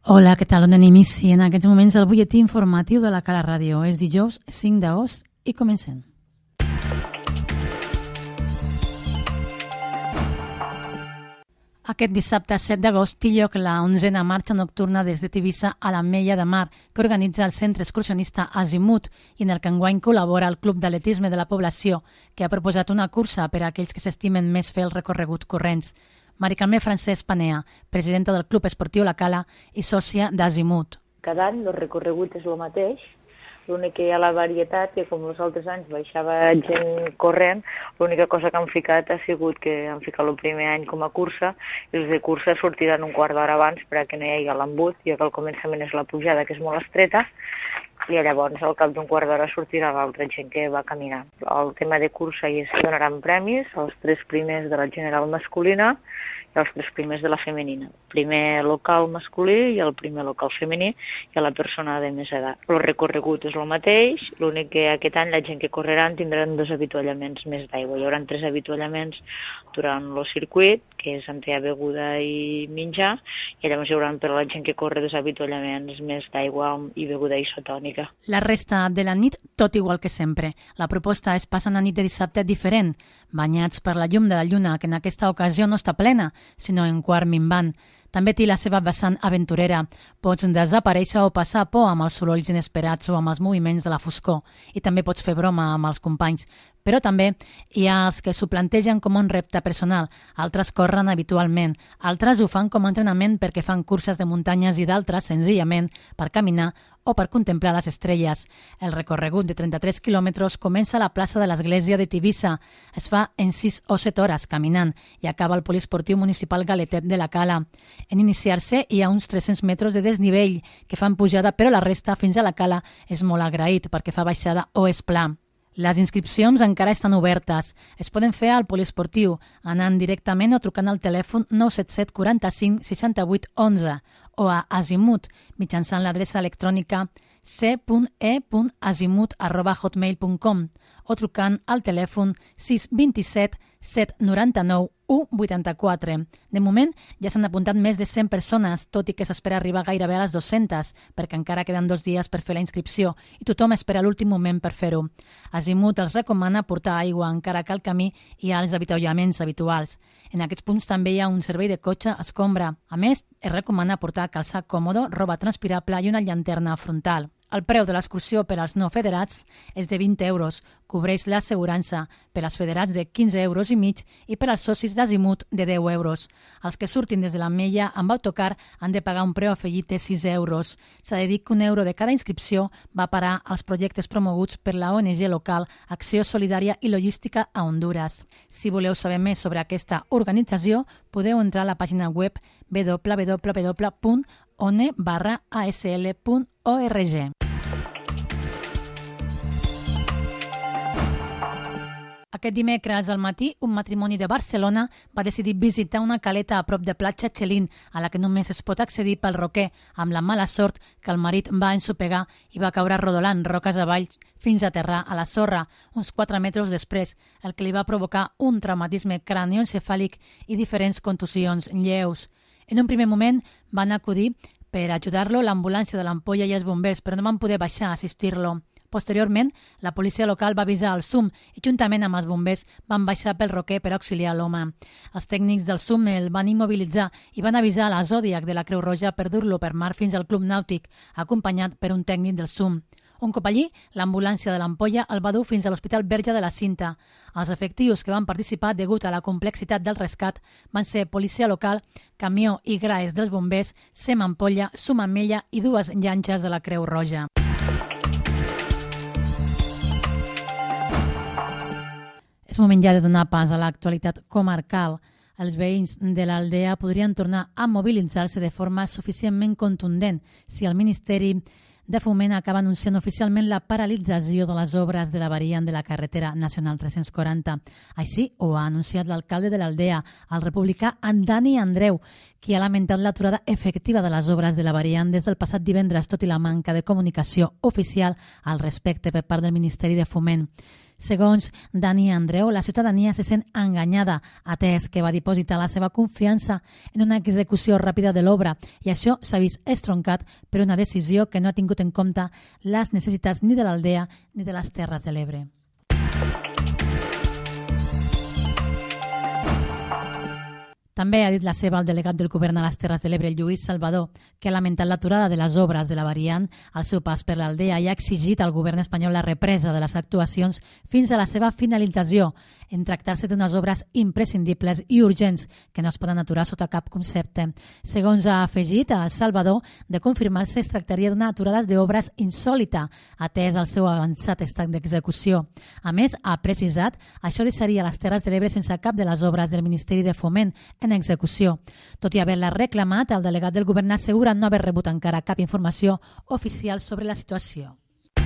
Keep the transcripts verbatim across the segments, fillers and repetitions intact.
Hola, què tal? On anem inici en aquests moments el butlletí informatiu de la Cala Ràdio. És dijous cinc d'agost i comencem. Aquest dissabte set d'agost té lloc la onzena marxa nocturna des de Tivissa a l'Ametlla de Mar, que organitza el centre excursionista Azimut i en el que enguany col·labora el Club d'Atletisme de la Població, que ha proposat una cursa per a aquells que s'estimen més fer el recorregut corrents. Mari Carme Francesc Panea, presidenta del Club Esportiu La Cala i sòcia d'Azimut. Cada any el recorregut és el mateix, l'únic que hi ha la varietat, que com els altres anys baixava gent corrent, l'única cosa que han ficat ha sigut que han ficat el primer any com a cursa, i els de cursa sortiran un quart d'hora abans perquè no hi hagi l'embut, ja que al començament és la pujada, que és molt estreta, i llavors al cap d'un quart d'hora sortirà l'altra gent que va caminant. El tema de cursa hi es donaran premis, els tres primers de la general masculina i els tres primers de la femenina. Primer local masculí i el primer local femení i a la persona de més edat. El recorregut és el mateix, l'únic que aquest any la gent que correran tindran dos avituallaments més d'aigua. Hi haurà tres avituallaments durant el circuit, que és entre beguda i menjar, i llavors hi haurà per a la gent que corre dos avituallaments més d'aigua i beguda isotònica. La resta de la nit, tot igual que sempre. La proposta és passar una nit de dissabte diferent, banyats per la llum de la lluna, que en aquesta ocasió no està plena, sinó en quart minvant. També té la seva vessant aventurera. Pots desaparèixer o passar por amb els sorolls inesperats o amb els moviments de la foscor. I també pots fer broma amb els companys. Però també hi ha els que s'ho plantegen com un repte personal. Altres corren habitualment. Altres ho fan com a entrenament perquè fan curses de muntanyes i d'altres, senzillament, per caminar o per contemplar les estrelles. El recorregut de trenta-tres quilòmetres comença a la plaça de l'Església de Tivissa. Es fa en sis o set hores caminant i acaba al poliesportiu municipal Galetet de la Cala. En iniciar-se hi ha uns tres-cents metres de desnivell que fan pujada, però la resta fins a la Cala és molt agraït perquè fa baixada o és pla. Les inscripcions encara estan obertes. Es poden fer al poliesportiu anant directament o trucant al telèfon nou set set quaranta-cinc seixanta-vuit onze o a Azimut mitjançant l'adreça electrònica c punt e punt azimut arroba hotmail punt com o trucant al telèfon sis dos set set nou nou u vuitanta-quatre. De moment ja s'han apuntat més de cent persones, tot i que s'espera arribar gairebé a les dues-centes, perquè encara queden dos dies per fer la inscripció i tothom espera l'últim moment per fer-ho. Azimut els recomana portar aigua encara que al camí hi ha els avituallaments habituals. En aquests punts també hi ha un servei de cotxe escombra. A més, es recomana portar calçat còmodo, roba transpirable i una llanterna frontal. El preu de l'excursió per als no federats és de vint euros, cobreix l'assegurança, per als federats de quinze euros i mig i per als socis d'Azimut de deu euros. Els que surtin des de l'Ametlla amb autocar han de pagar un preu afegit de sis euros. S'ha de dir que un euro de cada inscripció va parar als projectes promoguts per la O N G local Acció Solidària i Logística a Honduras. Si voleu saber més sobre aquesta organització, podeu entrar a la pàgina web w w w punt one barra a s l punt org. Aquest dimecres al matí, un matrimoni de Barcelona va decidir visitar una caleta a prop de platja Chelín, a la que només es pot accedir pel roquer, amb la mala sort que el marit va ensopegar i va caure rodolant roques avall fins a aterrar a la sorra, uns quatre metres després, el que li va provocar un traumatisme cranioencefàlic i diferents contusions lleus. En un primer moment van acudir per ajudar-lo l'ambulància de l'Ampolla i els bombers, però no van poder baixar a assistir-lo. Posteriorment, la policia local va avisar el S U M i juntament amb els bombers van baixar pel roquer per auxiliar l'home. Els tècnics del S U M el van immobilitzar i van avisar la Zodiac de la Creu Roja per dur-lo per mar fins al Club Nàutic, acompanyat per un tècnic del S U M. Un cop allí, l'ambulància de l'Ampolla el va dur fins a l'Hospital Verge de la Cinta. Els efectius que van participar degut a la complexitat del rescat van ser policia local, camió i graes dels bombers, S E M Ampolla, S U M Ametlla i dues llanxes de la Creu Roja. És moment ja de donar pas a l'actualitat comarcal. Els veïns de l'Aldea podrien tornar a mobilitzar-se de forma suficientment contundent si el Ministeri de Foment acaba anunciant oficialment la paralització de les obres de la variant de la carretera nacional tres-cents quaranta. Així ho ha anunciat l'alcalde de l'Aldea, el republicà Dani Andreu, qui ha lamentat l'aturada efectiva de les obres de la variant des del passat divendres, tot i la manca de comunicació oficial al respecte per part del Ministeri de Foment. Segons Dani Andreu, la ciutadania se sent enganyada, atès que va dipositar la seva confiança en una execució ràpida de l'obra i això s'ha vist estroncat per una decisió que no ha tingut en compte les necessitats ni de l'Aldea ni de les Terres de l'Ebre. També ha dit la seva el delegat del govern a les Terres de l'Ebre, Lluís Salvador, que ha lamentat l'aturada de les obres de la variant al seu pas per l'Aldea i ha exigit al govern espanyol la represa de les actuacions fins a la seva finalització, en tractar-se d'unes obres imprescindibles i urgents que no es poden aturar sota cap concepte. Segons ha afegit a Salvador, de confirmar-se es tractaria d'una aturada d'obres insòlita, atès el seu avançat estat d'execució. A més, ha precisat, això deixaria les Terres de l'Ebre sense cap de les obres del Ministeri de Foment en execució. Tot i haver-la reclamat, el delegat del govern assegura no haver rebut encara cap informació oficial sobre la situació.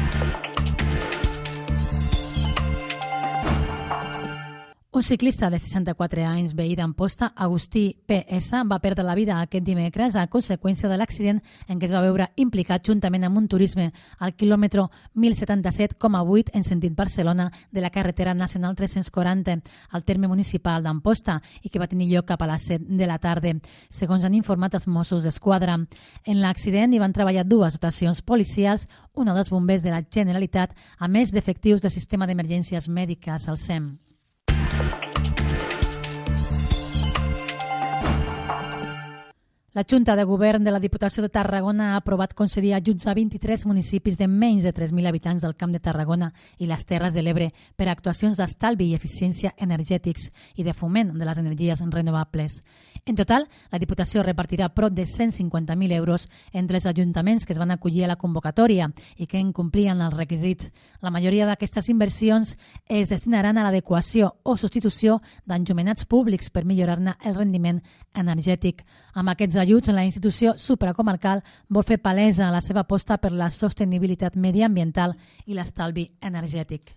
Un ciclista de seixanta-quatre anys, veí d'Amposta, Agustí P S, va perdre la vida aquest dimecres a conseqüència de l'accident en què es va veure implicat juntament amb un turisme al quilòmetre mil setanta-set coma vuit en sentit Barcelona de la carretera nacional tres-cents quaranta al terme municipal d'Amposta i que va tenir lloc cap a les set de la tarda, segons han informat els Mossos d'Esquadra. En l'accident hi van treballar dues dotacions policials, una dels bombers de la Generalitat, a més d'efectius del sistema d'emergències mèdiques, el S E M. La Junta de Govern de la Diputació de Tarragona ha aprovat concedir ajuts a vint-i-tres municipis de menys de tres mil habitants del Camp de Tarragona i les Terres de l'Ebre per a actuacions d'estalvi i eficiència energètics i de foment de les energies renovables. En total, la Diputació repartirà prop de cent cinquanta mil euros entre els ajuntaments que es van acollir a la convocatòria i que incomplien els requisits. La majoria d'aquestes inversions es destinaran a l'adequació o substitució d'enllumenats públics per millorar-ne el rendiment energètic. Amb aquests ajuts, la institució supracomarcal vol fer palesa la seva aposta per la sostenibilitat mediambiental i l'estalvi energètic.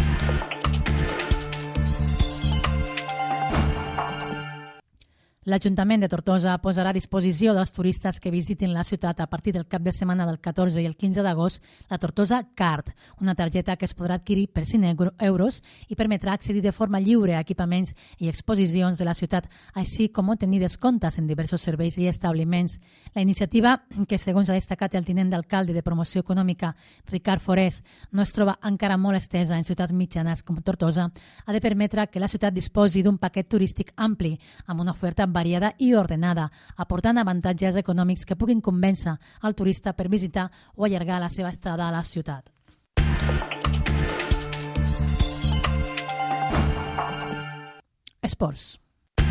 L'Ajuntament de Tortosa posarà a disposició dels turistes que visitin la ciutat a partir del cap de setmana del catorze i el quinze d'agost la Tortosa Card, una targeta que es podrà adquirir per cinc euros i permetrà accedir de forma lliure a equipaments i exposicions de la ciutat, així com obtenir descomptes en diversos serveis i establiments. La iniciativa, que segons ha destacat el tinent d'alcalde de Promoció Econòmica, Ricard Forés, no es troba encara molt estesa en ciutats mitjanes com Tortosa, ha de permetre que la ciutat disposi d'un paquet turístic ampli, amb una oferta variada i ordenada, aportant avantatges econòmics que puguin convèncer al turista per visitar o allargar la seva estada a la ciutat. Esports.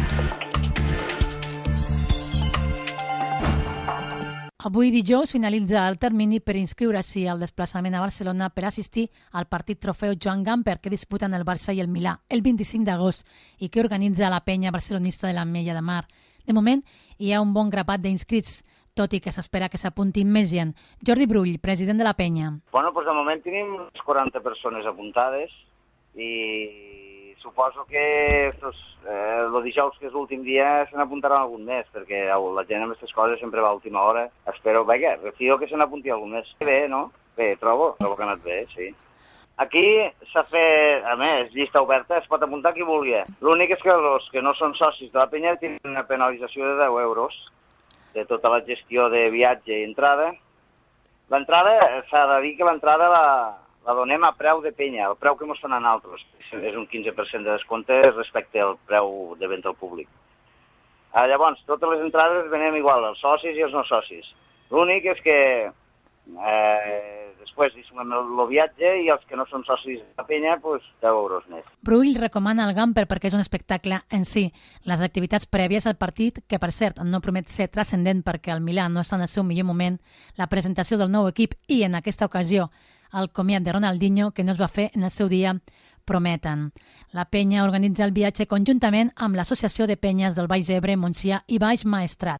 Avui dijous finalitza el termini per inscriure-s'hi al desplaçament a Barcelona per assistir al partit trofeu Joan Gamper que disputen el Barça i el Milà el vint-i-cinc d'agost i que organitza la penya barcelonista de l'Ametlla de Mar. De moment, hi ha un bon grapat d'inscrits, tot i que s'espera que s'apuntin més gent. Jordi Brull, president de la penya. Bueno, doncs de moment tenim unes quaranta persones apuntades i suposo que estos, eh, el dijous, que és l'últim dia, se n'apuntaran algun més, perquè la gent amb aquestes coses sempre va a última hora. Espero, vaja, refio que se n'apunti algun més. Bé, no? Bé, trobo, trobo que ha anat bé, sí. Aquí s'ha fet, a més, llista oberta, es pot apuntar qui vulgui. L'únic és que els que no són socis de la penya tenen una penalització de deu euros de tota la gestió de viatge i entrada. L'entrada, s'ha de dir que l'entrada la... la donem a preu de penya, el preu que ens fan a nosaltres. És un quinze per cent de descompte respecte al preu de venda al públic. Ah, llavors, totes les entrades venem igual, els socis i els no socis. L'únic és que eh, després hi sumem el, el viatge i els que no són socis de la penya, doncs deu euros més. Brull recomana el Gamper perquè és un espectacle en si. Les activitats prèvies al partit, que per cert no promet ser transcendent perquè el Milà no està en el seu millor moment, la presentació del nou equip i, en aquesta ocasió, el comiat de Ronaldinho, que no es va fer en el seu dia, prometen. La penya organitza el viatge conjuntament amb l'Associació de Penyes del Baix Ebre, Montsià i Baix Maestrat.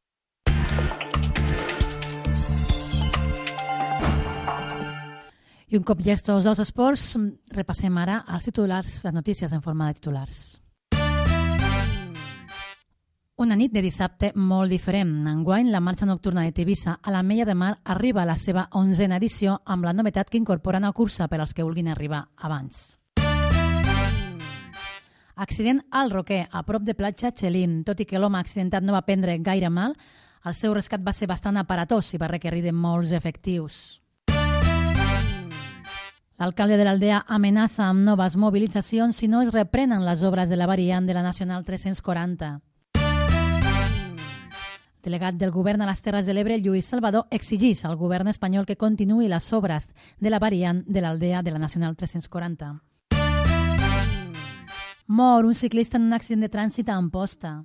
I un cop llestos als esports, repassem ara els titulars, les notícies en forma de titulars. Una nit de dissabte molt diferent. Enguany, la marxa nocturna de Tivissa a l'Ametlla de Mar arriba a la seva onzena edició amb la novetat que incorpora una cursa per als que vulguin arribar abans. Accident al Roquer, a prop de platja Xelim. Tot i que l'home accidentat no va prendre gaire mal, el seu rescat va ser bastant aparatós i va requerir de molts efectius. L'alcalde de l'Aldea amenaça amb noves mobilitzacions si no es reprenen les obres de la variant de la Nacional tres-cents quaranta. Delegat del govern a les Terres de l'Ebre, Lluís Salvador, exigís al govern espanyol que continuï les obres de la variant de l'Aldea de la Nacional tres-cents quaranta. Mor un ciclista en un accident de trànsit a Amposta.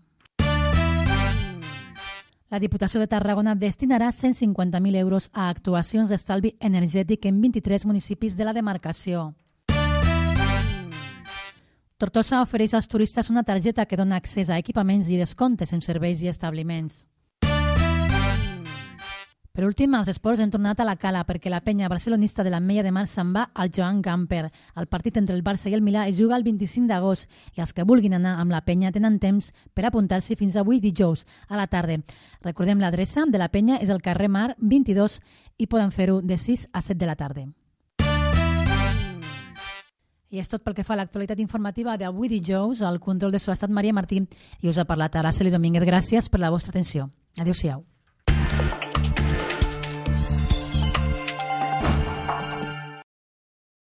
La Diputació de Tarragona destinarà cent cinquanta mil euros a actuacions d'estalvi energètic en vint-i-tres municipis de la demarcació. Tortosa ofereix als turistes una targeta que dona accés a equipaments i descomptes en serveis i establiments. Per últim, als esports hem tornat a la Cala perquè la penya barcelonista de l'Ametlla de Mar se'n va al Joan Gamper. El partit entre el Barça i el Milà es juga el vint-i-cinc d'agost i els que vulguin anar amb la penya tenen temps per apuntar-s'hi fins avui dijous a la tarda. Recordem, l'adreça de la penya és el carrer Mar vint-i-dos i poden fer-ho de sis a set de la tarda. I és tot pel que fa a l'actualitat informativa d'avui dijous. Al control de so ha estat Maria Martí i us ha parlat Araceli Domínguez. Gràcies per la vostra atenció. Adéu-siau.